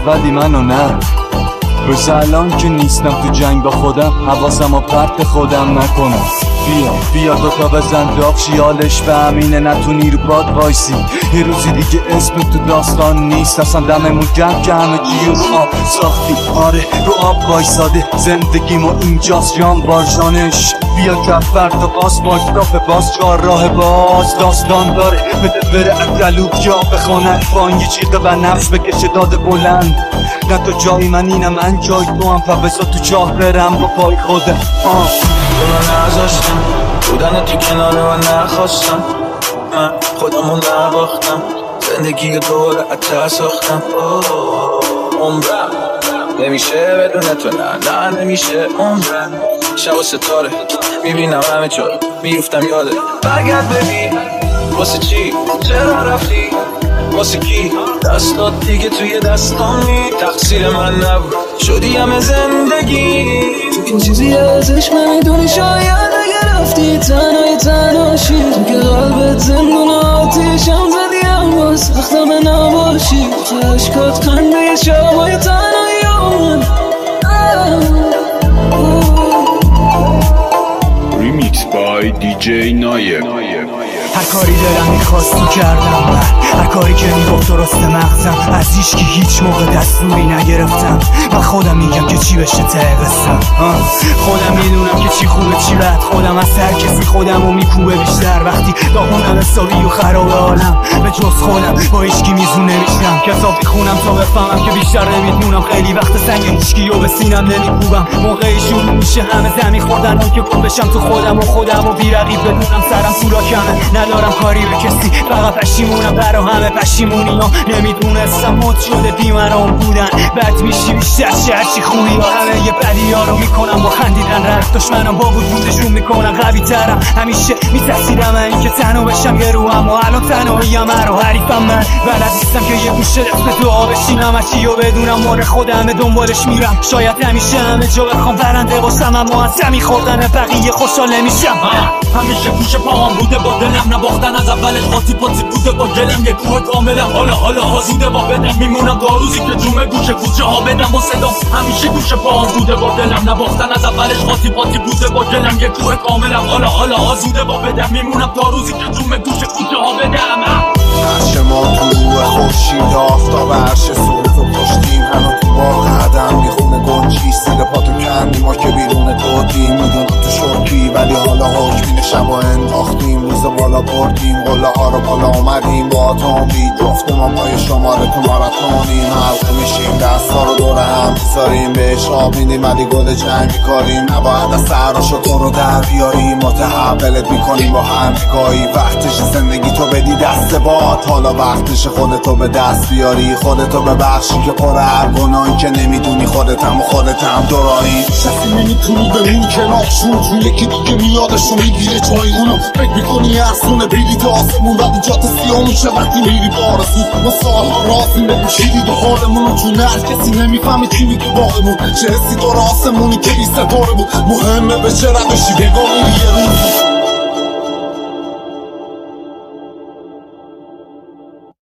ولی منو نه. روز الان که نیستم تو جنگ با خودم، حواسم و پرت خودم نکنم. بیا دوتا بزن داغ شیالش به همینه، نتونی رو باد وایسی. یه روزی دیگه اسم تو داستان نیست، اصلا دممون گرم که همه جیو رو آب ساختی. آره رو آب وایساده زندگیمو اینجاست جان بارشانش. بیا کفر تا باز باز چهار راه باز داستان داره. بده بره اگلو جا بخونه فان یه چیقه و نفس بکشه داد بلند. نه تو جای من اینم من جای تو هم، فبزا تو چاه برم با پای خودم. تو رو نذاشتم بودن تو کنار و نخواستم، من خودمون نباختم، زندگی دوباره اتر ساختم. عمرم نمیشه بدون تو، نه نمیشه عمرم. شب و ستاره میبینم همه جا میفتم یاده. برگرد ببین واسه چی چرا رفتی، واسه کی دستات دیگه توی دستامی. تقصیر من نبود شدی همه زندگی، تو این چیزی ازش نمیدونی. شاید اگه رفتی تنهاشی، تو که قلبت زندون آتیشم زدی اما سختم نباشی. تو عشقات خنده شبای تنهایی من. Remix by DJ Nayev. هر کاری دلم میخواستی کردم من، هر کاری که میگفت درست مغزم. از هیچ کی هیچ موقع دستوری نگرفتم. من خودم میگم که چی بشه ته قصم. خودم میدونم که چی خوبه چی بد، خودم از هر کسی خودمو میکوبه بیشتر. وقتی داغونم حسابی و خراب عالم، به جز خودم با هیچکی میزون نمیشم. کتاب بخونم تا بفهمم که بیشتر نمیتونم. خیلی وقت سنگ هیچکیو به سینم نمیکوبم. موقعی شروع میشه همه زمین خوردن اون که کن بشم تو خودم و بیرقیب بدونم سرم تو راکمه. ندارم کاری به کسی، فقط پشیمونم برا همه پشیمونی ها. نمیدونستم مد شده بیمرام بودن، بد میشی بیشتر هرچی خوبی ها. همه یه بدی ها رو میکنم با خندیدن، رفت دشمنم با وجودشون میکنم قوی ترم. همیشه میترسیدم این که تنها بشم یه رو، اما الان تنهاییم رو حریفم من. بلد نیستم که یه گوشه دست دعا بشینم، هرچی رو بدونم مار خودمه دنبالش میرم. شاید همیشه همه جا بخوام برنده باشم، اما از زمین خوردن بقیه خوشحال نمیشم. همیشه گوش پاهم بوده با دلم، نباختن از اولش قاطی پاتی بوده با گلم. یه کوه کاملم حالا آزوده با بدم، میمونم تا روزی که جومه گوشه کوچه ها بدم با صدا. همیشه گوش پاهم بوده با دلم، نباختن از اولش قاطی پاتی بوده با گلم. یه کوه کاملم حالا آزوده با بدم، میمونم تا روزی که جومه گوشه کوچه ها بدم. عرش ما تو روح خورشید آفتاب عرش سوز و پشتیم، همه تو باغ قدم میخونه گنجی سل پاتو کندی. ما که بیرون دودیم میدونم تو شرکی، ولی حالا حکمین شب و انداختیم. روز بالا بردیم قله ها رو بالا اومدیم با اتومبیل. جفت ما پای شماره تو ماراتونیم، حلقه میشیم دستا رو دور هم میذاریم، بهش آب میدیم ولی گل جنگ میکاریم. نباید از سراشو تو رو در بیاریم، متحولت میکنیم با هم نگاهی. وقتش زندگی تو بدی دست باد، حالا وقتش خودتو به دست بیاری. خودتو ببخشی که پر هر گناهی که نمیدونی خودتم و خودتم دورایی. کسی نمیتونی بمونی کنارشون، چون یکی دیگه میادشون میگیره جای اونو. فکر میکنی ارسونه بریدی تا آسمون، ولی جات سیاه میشه وقتی میری بارزون. ما سالها راستیم بگو چیدی به حالمونو، چون هر کسی نمیفهمی چی میگه باقیمون. چه حسی داره آسمونی که بی ستاره بود، مهمه به چه روشی بگاه میری یه روز